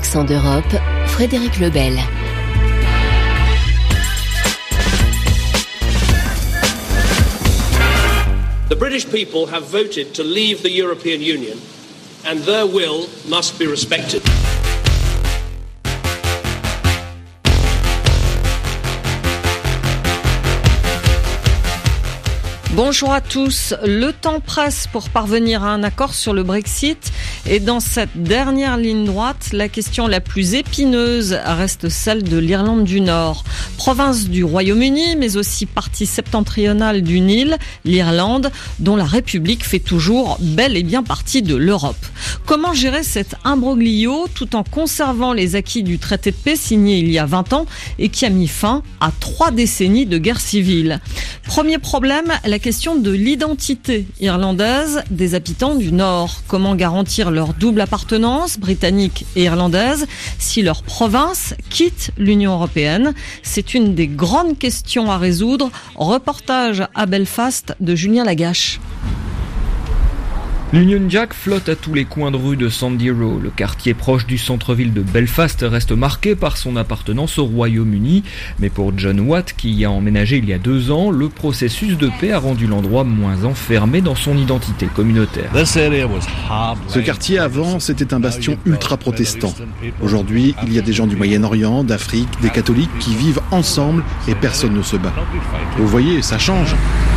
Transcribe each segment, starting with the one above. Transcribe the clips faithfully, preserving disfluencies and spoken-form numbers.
Accent d'Europe, Frédéric Lebel. The British people have voted to leave the European Union, and their will must be respected. Bonjour à tous. Le temps presse pour parvenir à un accord sur le Brexit. Et dans cette dernière ligne droite, la question la plus épineuse reste celle de l'Irlande du Nord. Province du Royaume-Uni, mais aussi partie septentrionale d'une île, l'Irlande, dont la République fait toujours bel et bien partie de l'Europe. Comment gérer cet imbroglio tout en conservant les acquis du traité de paix signé il y a vingt ans et qui a mis fin à trois décennies de guerre civile? Premier problème, la question de l'identité irlandaise des habitants du Nord. Comment garantir leur double appartenance, britannique et irlandaise, si leur province quitte l'Union européenne? C'est une des grandes questions à résoudre. Reportage à Belfast de Julien Lagache. L'Union Jack flotte à tous les coins de rue de Sandy Row. Le quartier proche du centre-ville de Belfast reste marqué par son appartenance au Royaume-Uni. Mais pour John Watt, qui y a emménagé il y a deux ans, le processus de paix a rendu l'endroit moins enfermé dans son identité communautaire. Ce quartier avant, c'était un bastion ultra-protestant. Aujourd'hui, il y a des gens du Moyen-Orient, d'Afrique, des catholiques qui vivent ensemble et personne ne se bat. Vous voyez, ça change.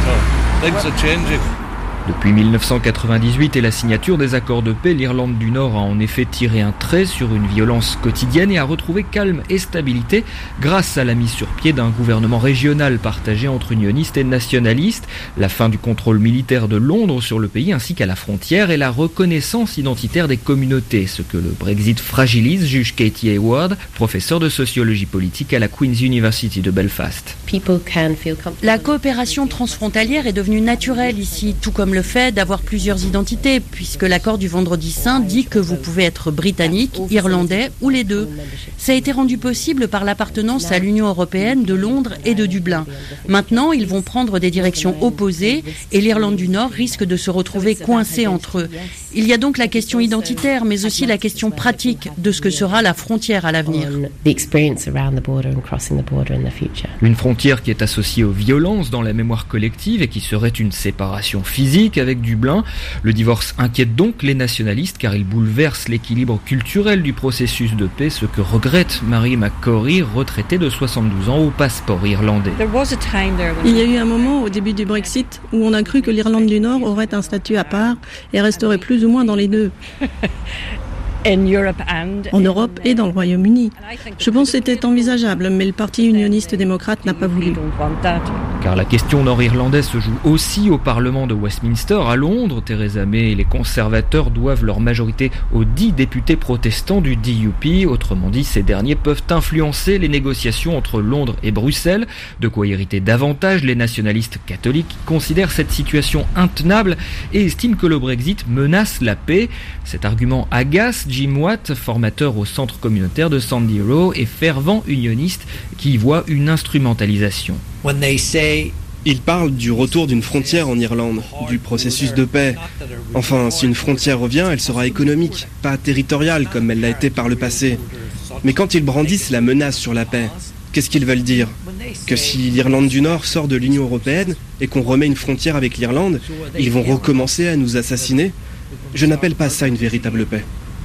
Depuis dix-neuf cent quatre-vingt-dix-huit et la signature des accords de paix, l'Irlande du Nord a en effet tiré un trait sur une violence quotidienne et a retrouvé calme et stabilité grâce à la mise sur pied d'un gouvernement régional partagé entre unionistes et nationalistes, la fin du contrôle militaire de Londres sur le pays ainsi qu'à la frontière et la reconnaissance identitaire des communautés, ce que le Brexit fragilise, juge Katie Hayward, professeure de sociologie politique à la Queen's University de Belfast. La coopération transfrontalière est devenue naturelle ici, tout comme le fait d'avoir plusieurs identités, puisque l'accord du Vendredi Saint dit que vous pouvez être britannique, irlandais ou les deux. Ça a été rendu possible par l'appartenance à l'Union européenne de Londres et de Dublin. Maintenant, ils vont prendre des directions opposées et l'Irlande du Nord risque de se retrouver coincée entre eux. Il y a donc la question identitaire, mais aussi la question pratique de ce que sera la frontière à l'avenir. Une frontière qui est associée aux violences dans la mémoire collective et qui serait une séparation physique avec Dublin. Le divorce inquiète donc les nationalistes car il bouleverse l'équilibre culturel du processus de paix, ce que regrette Mary McCrory, retraitée de soixante-douze ans au passeport irlandais. Il y a eu un moment au début du Brexit où on a cru que l'Irlande du Nord aurait un statut à part et resterait plus ou moins dans les deux. En Europe et dans le Royaume-Uni. Je pense que c'était envisageable, mais le parti unioniste démocrate n'a pas voulu. Car la question nord-irlandaise se joue aussi au Parlement de Westminster à Londres. Theresa May et les conservateurs doivent leur majorité aux dix députés protestants du D U P. Autrement dit, ces derniers peuvent influencer les négociations entre Londres et Bruxelles. De quoi irriter davantage les nationalistes catholiques qui considèrent cette situation intenable et estiment que le Brexit menace la paix. Cet argument agace Jim Watt, formateur au centre communautaire de Sandy Row et fervent unioniste qui y voit une instrumentalisation. Ils parlent du retour d'une frontière en Irlande, du processus de paix. Enfin, si une frontière revient, elle sera économique, pas territoriale comme elle l'a été par le passé. Mais quand ils brandissent la menace sur la paix, qu'est-ce qu'ils veulent dire ? Que si l'Irlande du Nord sort de l'Union européenne et qu'on remet une frontière avec l'Irlande, ils vont recommencer à nous assassiner ? Je n'appelle pas ça une véritable paix.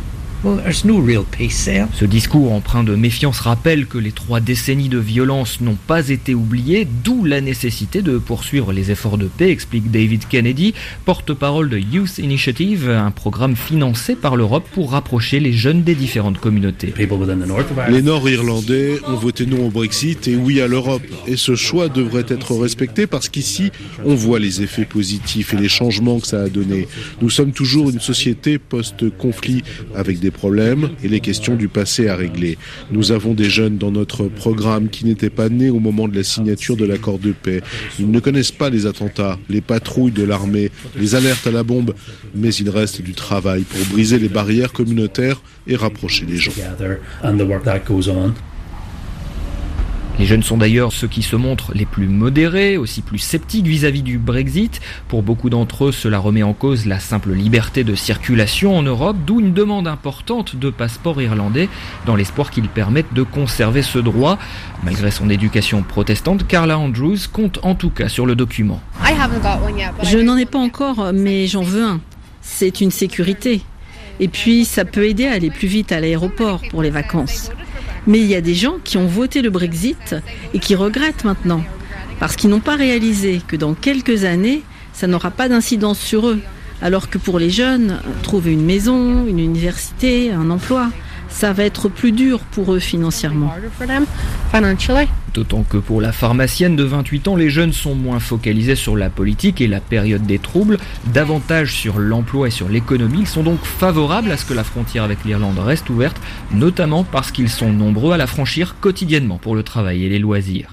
Ce discours empreint de méfiance rappelle que les trois décennies de violence n'ont pas été oubliées, d'où la nécessité de poursuivre les efforts de paix, explique David Kennedy, porte-parole de Youth Initiative, un programme financé par l'Europe pour rapprocher les jeunes des différentes communautés. Les Nord-Irlandais ont voté non au Brexit et oui à l'Europe. Et ce choix devrait être respecté parce qu'ici, on voit les effets positifs et les changements que ça a donné. Nous sommes toujours une société post-conflit avec des problèmes et les questions du passé à régler. Nous avons des jeunes dans notre programme qui n'étaient pas nés au moment de la signature de l'accord de paix. Ils ne connaissent pas les attentats, les patrouilles de l'armée, les alertes à la bombe, mais il reste du travail pour briser les barrières communautaires et rapprocher les gens. Les jeunes sont d'ailleurs ceux qui se montrent les plus modérés, aussi plus sceptiques vis-à-vis du Brexit. Pour beaucoup d'entre eux, cela remet en cause la simple liberté de circulation en Europe, d'où une demande importante de passeport irlandais, dans l'espoir qu'ils permettent de conserver ce droit. Malgré son éducation protestante, Carla Andrews compte en tout cas sur le document. Je n'en ai pas encore, mais j'en veux un. C'est une sécurité. Et puis, ça peut aider à aller plus vite à l'aéroport pour les vacances. Mais il y a des gens qui ont voté le Brexit et qui regrettent maintenant, parce qu'ils n'ont pas réalisé que dans quelques années, ça n'aura pas d'incidence sur eux. Alors que pour les jeunes, trouver une maison, une université, un emploi, ça va être plus dur pour eux financièrement. D'autant que pour la pharmacienne de vingt-huit ans, les jeunes sont moins focalisés sur la politique et la période des troubles, davantage sur l'emploi et sur l'économie. Ils sont donc favorables à ce que la frontière avec l'Irlande reste ouverte, notamment parce qu'ils sont nombreux à la franchir quotidiennement pour le travail et les loisirs.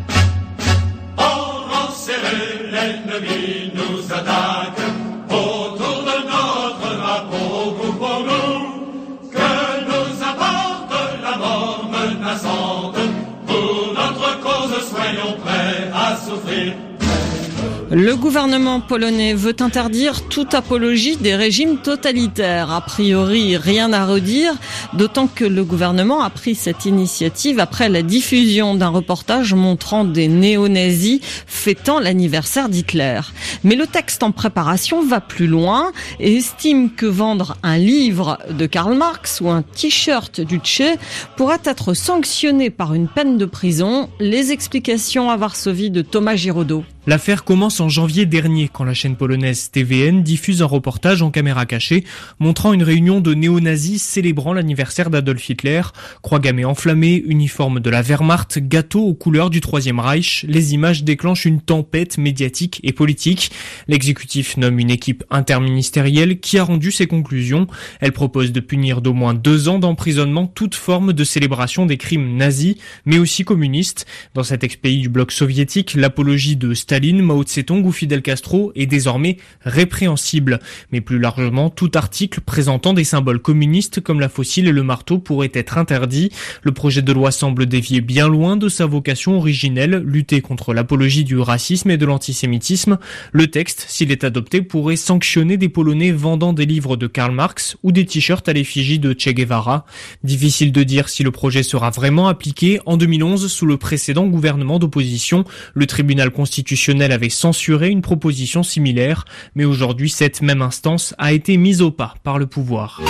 L'ennemi nous attaque, autour de notre drapeau, couvrons-nous, que nous apporte la mort menaçante, pour notre cause soyons prêts à souffrir. Le gouvernement polonais veut interdire toute apologie des régimes totalitaires. A priori, rien à redire, d'autant que le gouvernement a pris cette initiative après la diffusion d'un reportage montrant des néo-nazis fêtant l'anniversaire d'Hitler. Mais le texte en préparation va plus loin et estime que vendre un livre de Karl Marx ou un t-shirt du Che pourrait être sanctionné par une peine de prison. Les explications à Varsovie de Thomas Giraudot. L'affaire commence en janvier dernier quand la chaîne polonaise T V N diffuse un reportage en caméra cachée montrant une réunion de néo-nazis célébrant l'anniversaire d'Adolf Hitler. Croix gammée enflammée, uniforme de la Wehrmacht, gâteau aux couleurs du Troisième Reich. Les images déclenchent une tempête médiatique et politique. L'exécutif nomme une équipe interministérielle qui a rendu ses conclusions. Elle propose de punir d'au moins deux ans d'emprisonnement toute forme de célébration des crimes nazis, mais aussi communistes. Dans cet ex-pays du bloc soviétique, l'apologie de Staline, Mao Tse-tung ou Fidel Castro est désormais répréhensible. Mais plus largement, tout article présentant des symboles communistes comme la faucille et le marteau pourrait être interdit. Le projet de loi semble dévier bien loin de sa vocation originelle, lutter contre l'apologie du racisme et de l'antisémitisme. Le texte, s'il est adopté, pourrait sanctionner des Polonais vendant des livres de Karl Marx ou des t-shirts à l'effigie de Che Guevara. Difficile de dire si le projet sera vraiment appliqué. En deux mille onze, sous le précédent gouvernement d'opposition, le tribunal constitutionnel avait censuré une proposition similaire, mais aujourd'hui cette même instance a été mise au pas par le pouvoir.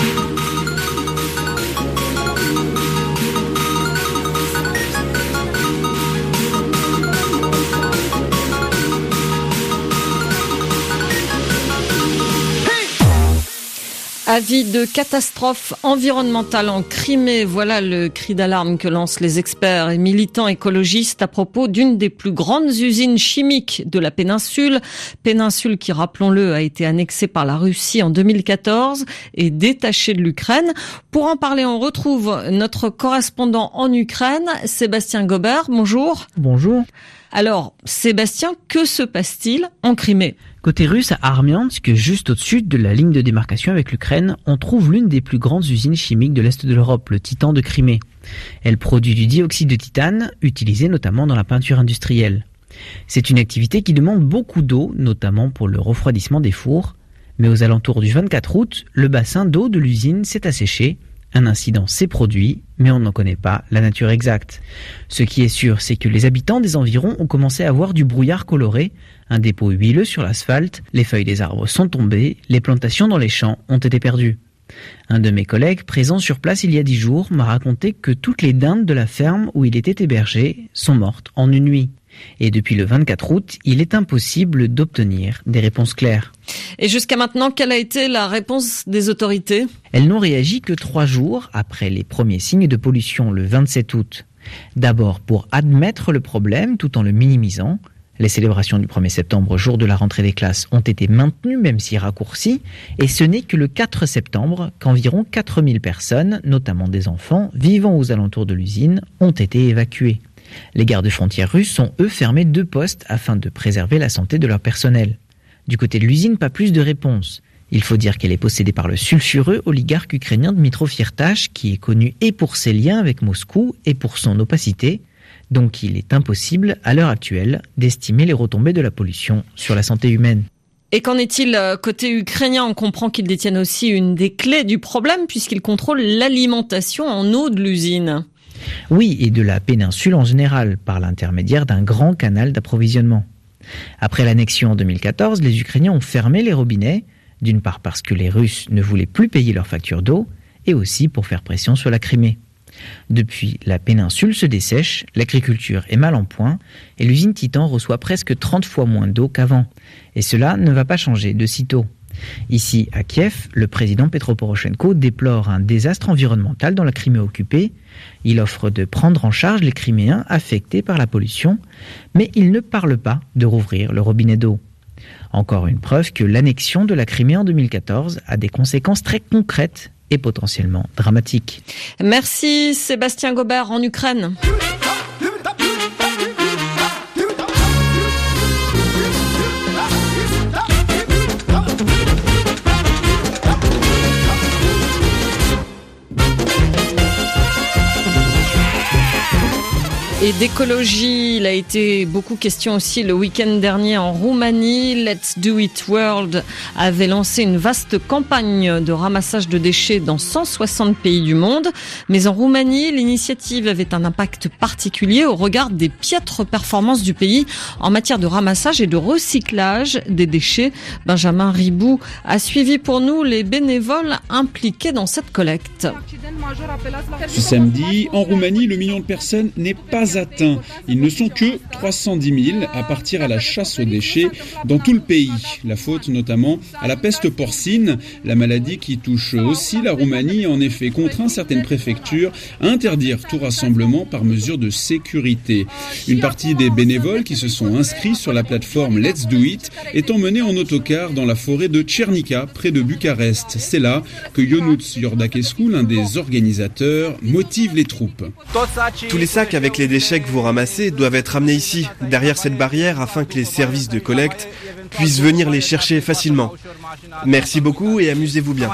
Avis de catastrophe environnementale en Crimée, voilà le cri d'alarme que lancent les experts et militants écologistes à propos d'une des plus grandes usines chimiques de la péninsule. Péninsule qui, rappelons-le, a été annexée par la Russie en deux mille quatorze et détachée de l'Ukraine. Pour en parler, on retrouve notre correspondant en Ukraine, Sébastien Gobert. Bonjour. Bonjour. Alors, Sébastien, que se passe-t-il en Crimée ? Côté russe, à Armiansk, juste au-dessus de la ligne de démarcation avec l'Ukraine, on trouve l'une des plus grandes usines chimiques de l'Est de l'Europe, le Titan de Crimée. Elle produit du dioxyde de titane, utilisé notamment dans la peinture industrielle. C'est une activité qui demande beaucoup d'eau, notamment pour le refroidissement des fours. Mais aux alentours du vingt-quatre août, le bassin d'eau de l'usine s'est asséché. Un incident s'est produit, mais on n'en connaît pas la nature exacte. Ce qui est sûr, c'est que les habitants des environs ont commencé à voir du brouillard coloré, un dépôt huileux sur l'asphalte, les feuilles des arbres sont tombées, les plantations dans les champs ont été perdues. Un de mes collègues, présent sur place il y a dix jours, m'a raconté que toutes les dindes de la ferme où il était hébergé sont mortes en une nuit. Et depuis le vingt-quatre août, il est impossible d'obtenir des réponses claires. Et jusqu'à maintenant, quelle a été la réponse des autorités ? Elles n'ont réagi que trois jours après les premiers signes de pollution le vingt-sept août. D'abord pour admettre le problème tout en le minimisant. Les célébrations du premier septembre, jour de la rentrée des classes, ont été maintenues, même si raccourcies. Et ce n'est que le quatre septembre qu'environ quatre mille personnes, notamment des enfants, vivant aux alentours de l'usine, ont été évacuées. Les gardes-frontières russes ont, eux, fermé deux postes afin de préserver la santé de leur personnel. Du côté de l'usine, pas plus de réponse. Il faut dire qu'elle est possédée par le sulfureux oligarque ukrainien Dmytro Firtash, qui est connu et pour ses liens avec Moscou et pour son opacité. Donc il est impossible, à l'heure actuelle, d'estimer les retombées de la pollution sur la santé humaine. Et qu'en est-il côté ukrainien? On comprend qu'ils détiennent aussi une des clés du problème puisqu'ils contrôlent l'alimentation en eau de l'usine. Oui, et de la péninsule en général, par l'intermédiaire d'un grand canal d'approvisionnement. Après l'annexion en deux mille quatorze, les Ukrainiens ont fermé les robinets, d'une part parce que les Russes ne voulaient plus payer leurs factures d'eau, et aussi pour faire pression sur la Crimée. Depuis, la péninsule se dessèche, l'agriculture est mal en point, et l'usine Titan reçoit presque trente fois moins d'eau qu'avant. Et cela ne va pas changer de sitôt. Ici, à Kiev, le président Petro Poroshenko déplore un désastre environnemental dans la Crimée occupée. Il offre de prendre en charge les Criméens affectés par la pollution, mais il ne parle pas de rouvrir le robinet d'eau. Encore une preuve que l'annexion de la Crimée en deux mille quatorze a des conséquences très concrètes et potentiellement dramatiques. Merci Sébastien Gobert en Ukraine. Et d'écologie, il a été beaucoup question aussi le week-end dernier en Roumanie. Let's Do It World avait lancé une vaste campagne de ramassage de déchets dans cent soixante pays du monde. Mais en Roumanie, l'initiative avait un impact particulier au regard des piètres performances du pays en matière de ramassage et de recyclage des déchets. Benjamin Ribou a suivi pour nous les bénévoles impliqués dans cette collecte. Ce samedi, en Roumanie, le million de personnes n'est pas atteint. Ils ne sont que trois cent dix mille à partir à la chasse aux déchets dans tout le pays. La faute notamment à la peste porcine, la maladie qui touche aussi la Roumanie a en effet contraint certaines préfectures à interdire tout rassemblement par mesure de sécurité. Une partie des bénévoles qui se sont inscrits sur la plateforme Let's Do It est emmenée en autocar dans la forêt de Cernica, près de Bucarest. C'est là que Ionuț Iordachescu, l'un des organisateurs, motive les troupes. Tous les sacs avec les déchets que vous ramassez doivent être amenés ici, derrière cette barrière, afin que les services de collecte puissent venir les chercher facilement. Merci beaucoup et amusez-vous bien.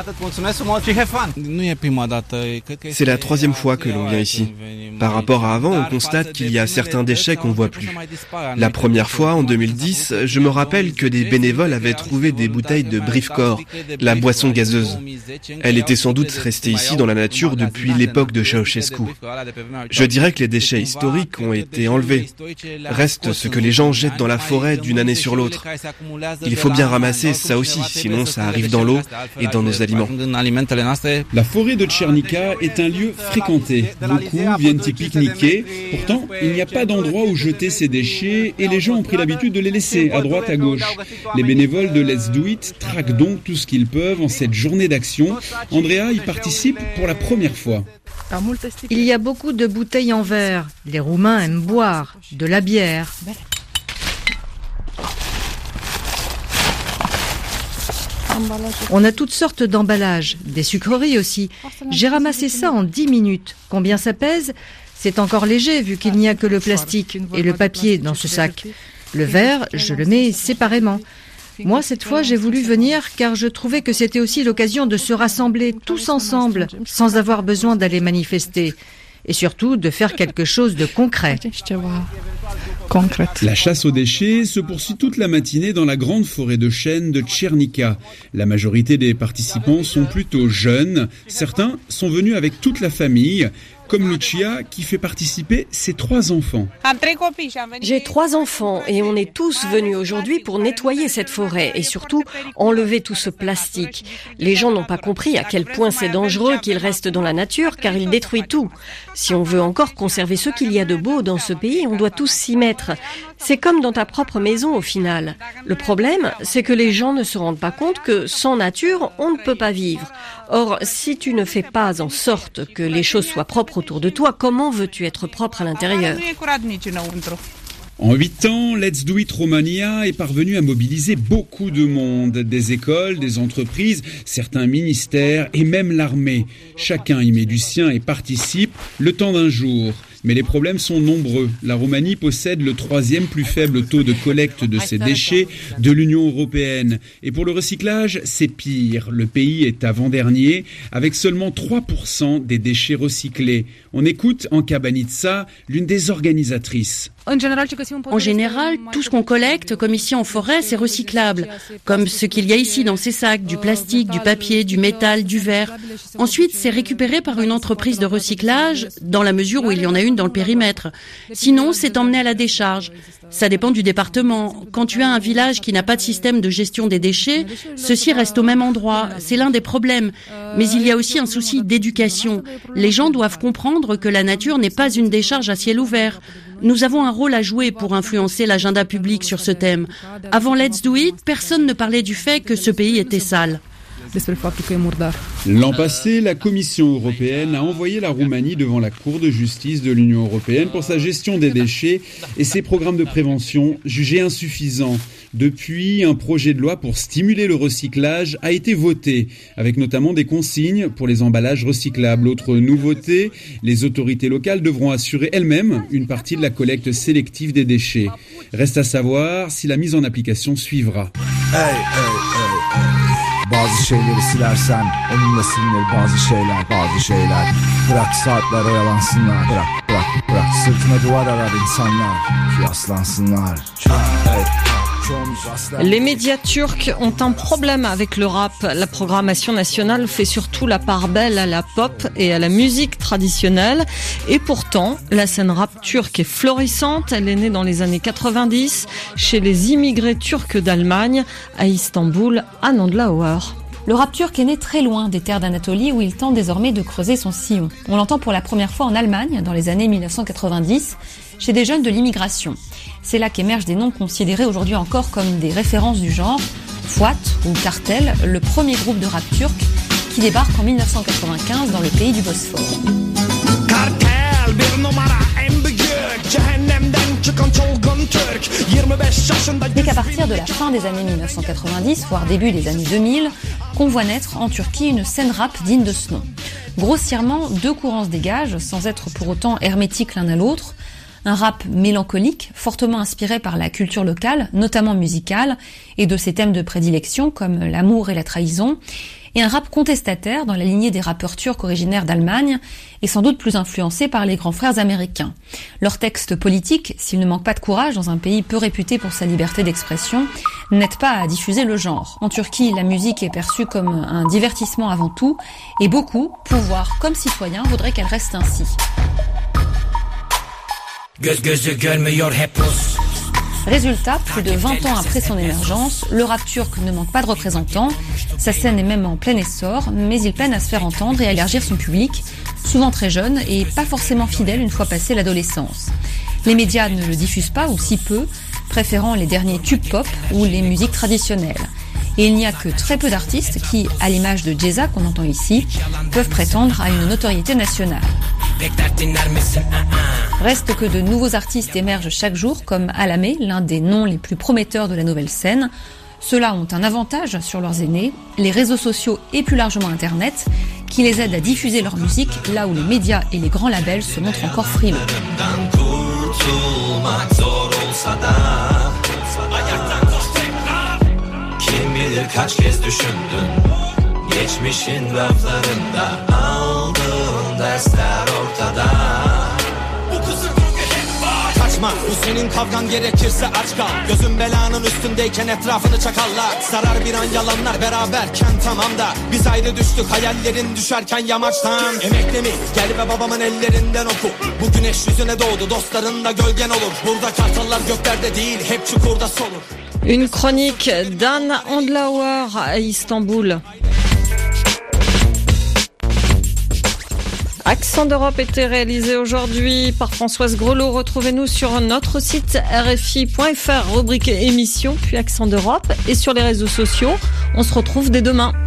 C'est la troisième fois que l'on vient ici. Par rapport à avant, on constate qu'il y a certains déchets qu'on ne voit plus. La première fois, en deux mille dix, je me rappelle que des bénévoles avaient trouvé des bouteilles de Brifcor, la boisson gazeuse. Elle était sans doute restée ici dans la nature depuis l'époque de Ceausescu. Je dirais que les déchets historiques ont été enlevés. Reste ce que les gens jettent dans la forêt d'une année sur l'autre. Il faut bien ramasser ça aussi, sinon ça arrive dans l'eau et dans nos aliments. La forêt de Cernica est un lieu fréquenté. Beaucoup viennent y pique-niquer. Pourtant, il n'y a pas d'endroit où jeter ces déchets et les gens ont pris l'habitude de les laisser à droite, à gauche. Les bénévoles de Let's Do It traquent donc tout ce qu'ils peuvent en cette journée d'action. Andrea y participe pour la première fois. Il y a beaucoup de bouteilles en verre. Les Roumains aiment boire de la bière. On a toutes sortes d'emballages, des sucreries aussi. J'ai ramassé ça en dix minutes. Combien ça pèse ? C'est encore léger vu qu'il n'y a que le plastique et le papier dans ce sac. Le verre, je le mets séparément. Moi, cette fois, j'ai voulu venir car je trouvais que c'était aussi l'occasion de se rassembler tous ensemble, sans avoir besoin d'aller manifester. Et surtout, de faire quelque chose de concret. La chasse aux déchets se poursuit toute la matinée dans la grande forêt de chênes de Cernica. La majorité des participants sont plutôt jeunes. Certains sont venus avec toute la famille, comme Lucia qui fait participer ses trois enfants. J'ai trois enfants et on est tous venus aujourd'hui pour nettoyer cette forêt et surtout enlever tout ce plastique. Les gens n'ont pas compris à quel point c'est dangereux qu'il reste dans la nature car il détruit tout. Si on veut encore conserver ce qu'il y a de beau dans ce pays, on doit tous s'y mettre. C'est comme dans ta propre maison au final. Le problème, c'est que les gens ne se rendent pas compte que sans nature, on ne peut pas vivre. Or, si tu ne fais pas en sorte que les choses soient propres autour de toi, comment veux-tu être propre à l'intérieur ? En huit ans, Let's Do It Romania est parvenu à mobiliser beaucoup de monde, des écoles, des entreprises, certains ministères et même l'armée. Chacun y met du sien et participe le temps d'un jour. Mais les problèmes sont nombreux. La Roumanie possède le troisième plus faible taux de collecte de ces déchets de l'Union européenne. Et pour le recyclage, c'est pire. Le pays est avant-dernier, avec seulement trois pour cent des déchets recyclés. On écoute Anka Banitsa, l'une des organisatrices. En général, tout ce qu'on collecte, comme ici en forêt, c'est recyclable. Comme ce qu'il y a ici dans ces sacs, du plastique, du papier, du métal, du verre. Ensuite, c'est récupéré par une entreprise de recyclage, dans la mesure où il y en a une dans le périmètre. Sinon, c'est emmené à la décharge. Ça dépend du département. Quand tu as un village qui n'a pas de système de gestion des déchets, ceux-ci restent au même endroit. C'est l'un des problèmes. Mais il y a aussi un souci d'éducation. Les gens doivent comprendre que la nature n'est pas une décharge à ciel ouvert. Nous avons un rôle à jouer pour influencer l'agenda public sur ce thème. Avant Let's Do It, personne ne parlait du fait que ce pays était sale. L'an passé, la Commission européenne a envoyé la Roumanie devant la Cour de justice de l'Union européenne pour sa gestion des déchets et ses programmes de prévention jugés insuffisants. Depuis, un projet de loi pour stimuler le recyclage a été voté, avec notamment des consignes pour les emballages recyclables. Autre nouveauté, les autorités locales devront assurer elles-mêmes une partie de la collecte sélective des déchets. Reste à savoir si la mise en application suivra. Hey, hey, hey, hey. Bazı şeyleri silersen onunla silinir bazı şeyler bazı şeyler bırak saatler oyalansınlar bırak bırak bırak sırtına duvar arar insanlar kıyaslansınlar. Les médias turcs ont un problème avec le rap. La programmation nationale fait surtout la part belle à la pop et à la musique traditionnelle. Et pourtant, la scène rap turque est florissante. Elle est née dans les années quatre-vingt-dix chez les immigrés turcs d'Allemagne, à Istanbul, à Nandlauer. Le rap turc est né très loin des terres d'Anatolie où il tente désormais de creuser son sillon. On l'entend pour la première fois en Allemagne dans les années mille neuf cent quatre-vingt-dix chez des jeunes de l'immigration. C'est là qu'émergent des noms considérés aujourd'hui encore comme des références du genre. Fouat ou Kartel, le premier groupe de rap turc qui débarque en mille neuf cent quatre-vingt-quinze dans le pays du Bosphore. Dès qu'à partir de la fin des années mille neuf cent quatre-vingt-dix, voire début des années deux mille, qu'on voit naître en Turquie une scène rap digne de ce nom. Grossièrement, deux courants se dégagent, sans être pour autant hermétiques l'un à l'autre. Un rap mélancolique, fortement inspiré par la culture locale, notamment musicale, et de ses thèmes de prédilection comme l'amour et la trahison, et un rap contestataire dans la lignée des rappeurs turcs originaires d'Allemagne, et sans doute plus influencé par les grands frères américains. Leurs textes politiques, s'ils ne manquent pas de courage dans un pays peu réputé pour sa liberté d'expression, n'aident pas à diffuser le genre. En Turquie, la musique est perçue comme un divertissement avant tout, et beaucoup, pouvoir comme citoyens, voudraient qu'elle reste ainsi. Résultat, plus de vingt ans après son émergence, le rap turc ne manque pas de représentants. Sa scène est même en plein essor, mais il peine à se faire entendre et à élargir son public, souvent très jeune et pas forcément fidèle une fois passé l'adolescence. Les médias ne le diffusent pas ou si peu, préférant les derniers tubes pop ou les musiques traditionnelles. Et il n'y a que très peu d'artistes qui, à l'image de Ceza qu'on entend ici, peuvent prétendre à une notoriété nationale. Reste que de nouveaux artistes émergent chaque jour, comme Alamé, l'un des noms les plus prometteurs de la nouvelle scène. Ceux-là ont un avantage sur leurs aînés, les réseaux sociaux et plus largement Internet, qui les aident à diffuser leur musique là où les médias et les grands labels se montrent encore frileux. Kim bilir kaç kez düşündün geçmişin raflarında aldığın dersler ortada. Bu kızın kaçma, bu senin kavgan gerekirse aç kal. Gözün belanın üstündeyken etrafını çakallar. Sarar bir an yalanlar beraberken tamam da biz ayrı düştük hayallerin düşerken yamaçtan. Emekli mi? Gel ve babamın ellerinden oku. Bu güneş yüzüne doğdu dostların da gölgen olur. Burada kartallar göklerde değil hep çukurda solur. Une chronique d'Anne Andlauer à Istanbul. Accent d'Europe était réalisé aujourd'hui par Françoise Grelot. Retrouvez-nous sur notre site R F I point F R, rubrique émission, puis Accent d'Europe. Et sur les réseaux sociaux, on se retrouve dès demain.